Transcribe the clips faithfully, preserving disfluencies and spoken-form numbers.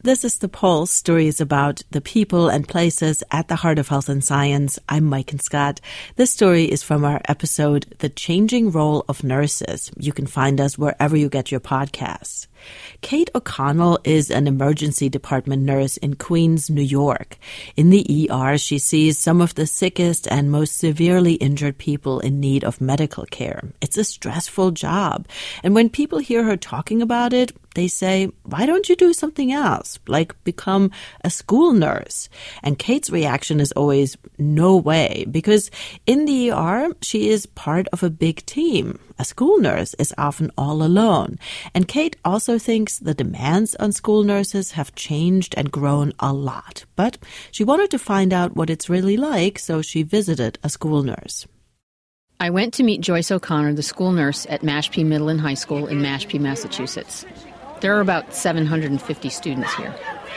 This is The Pulse, stories about the people and places at the heart of health and science. I'm Maiken Scott. This story is from our episode, The Changing Role of Nurses. You can find us wherever you get your podcasts. Kate O'Connell is an emergency department nurse in Queens, New York. In the E R, she sees some of the sickest and most severely injured people in need of medical care. It's a stressful job. And when people hear her talking about it, they say, why don't you do something else, like become a school nurse? And Kate's reaction is always, no way, because in the E R, she is part of a big team. A school nurse is often all alone. And Kate also thinks the demands on school nurses have changed and grown a lot. But she wanted to find out what it's really like, so she visited a school nurse. I went to meet Joyce O'Connor, the school nurse at Mashpee Middle and High School in Mashpee, Massachusetts. There are about seven hundred fifty students here.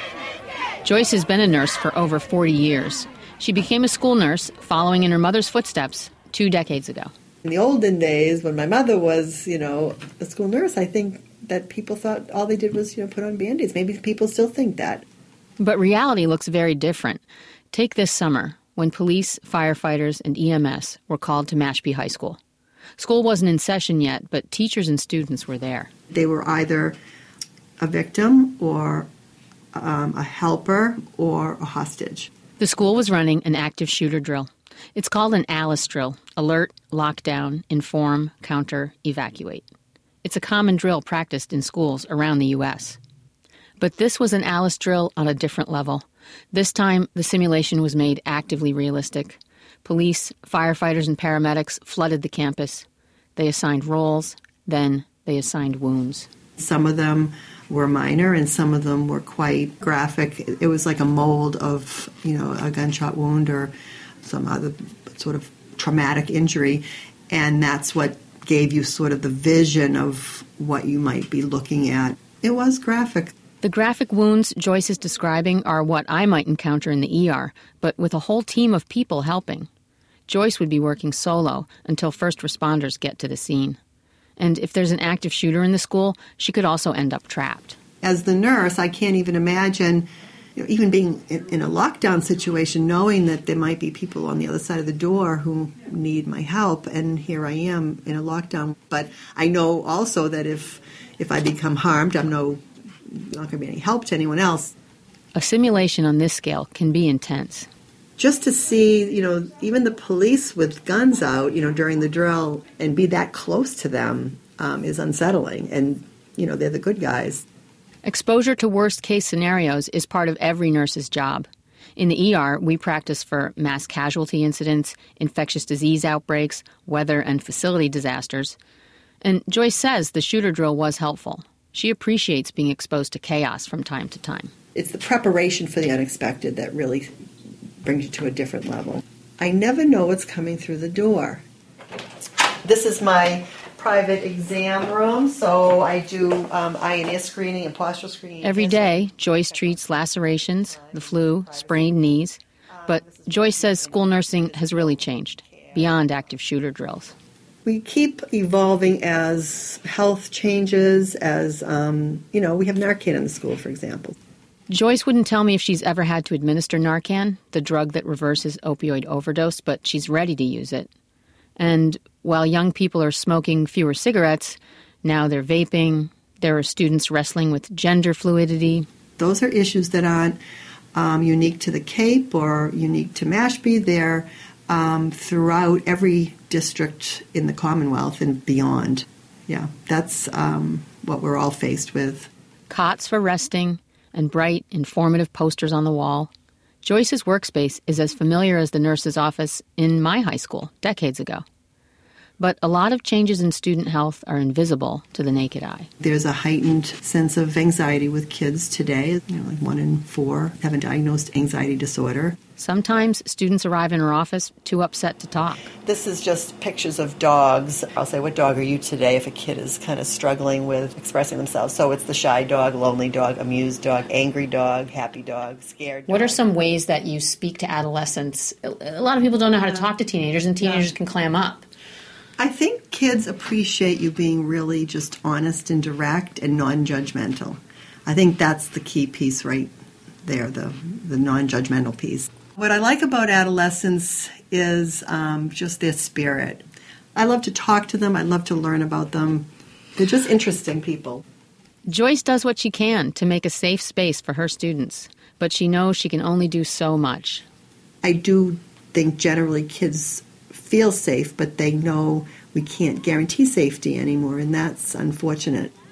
Joyce has been a nurse for over forty years. She became a school nurse following in her mother's footsteps two decades ago. In the olden days, when my mother was, you know, a school nurse, I think that people thought all they did was, you know, put on Band-Aids. Maybe people still think that. But reality looks very different. Take this summer, when police, firefighters, and E M S were called to Mashpee High School. School wasn't in session yet, but teachers and students were there. They were either a victim or um, a helper or a hostage. The school was running an active shooter drill. It's called an ALICE drill, alert, lockdown, inform, counter, evacuate. It's a common drill practiced in schools around the U S. But this was an ALICE drill on a different level. This time, the simulation was made actively realistic. Police, firefighters, and paramedics flooded the campus. They assigned roles, then they assigned wounds. Some of them were minor and some of them were quite graphic. It was like a mold of, you know, a gunshot wound or some other sort of traumatic injury, and that's what gave you sort of the vision of what you might be looking at. It was graphic. The graphic wounds Joyce is describing are what I might encounter in the E R, but with a whole team of people helping. Joyce would be working solo until first responders get to the scene. And if there's an active shooter in the school, she could also end up trapped. As the nurse, I can't even imagine, you know, even being in, in a lockdown situation, knowing that there might be people on the other side of the door who need my help, and here I am in a lockdown. But I know also that if if I become harmed, I'm no not going to be any help to anyone else. A simulation on this scale can be intense. Just to see, you know, even the police with guns out, you know, during the drill and be that close to them um, is unsettling. And, you know, they're the good guys. Exposure to worst-case scenarios is part of every nurse's job. In the E R, we practice for mass casualty incidents, infectious disease outbreaks, weather and facility disasters. And Joyce says the shooter drill was helpful. She appreciates being exposed to chaos from time to time. It's the preparation for the unexpected that really brings you to a different level. I never know what's coming through the door. This is my private exam room, so I do um, eye and ear screening and postural screening. Every day, Joyce treats lacerations, the flu, sprained knees. But Joyce says school nursing has really changed, beyond active shooter drills. We keep evolving as health changes, as, um, you know, we have Narcan in the school, for example. Joyce wouldn't tell me if she's ever had to administer Narcan, the drug that reverses opioid overdose, but she's ready to use it. And while young people are smoking fewer cigarettes, now they're vaping. There are students wrestling with gender fluidity. Those are issues that aren't um, unique to the Cape or unique to Mashpee. They're um, throughout every district in the Commonwealth and beyond. Yeah, that's um, what we're all faced with. Cots for resting and bright, informative posters on the wall. Joyce's workspace is as familiar as the nurse's office in my high school decades ago. But a lot of changes in student health are invisible to the naked eye. There's a heightened sense of anxiety with kids today. You know, like one in four have a diagnosed anxiety disorder. Sometimes students arrive in her office too upset to talk. This is just pictures of dogs. I'll say, what dog are you today if a kid is kind of struggling with expressing themselves? So it's the shy dog, lonely dog, amused dog, angry dog, happy dog, scared dog. What are some ways that you speak to adolescents? A lot of people don't know how to talk to teenagers, and teenagers yeah. can clam up. I think kids appreciate you being really just honest and direct and non-judgmental. I think that's the key piece right there, the, the non-judgmental piece. What I like about adolescents is um, just their spirit. I love to talk to them. I love to learn about them. They're just interesting people. Joyce does what she can to make a safe space for her students, but she knows she can only do so much. I do think generally kids feel safe, but they know we can't guarantee safety anymore, and that's unfortunate.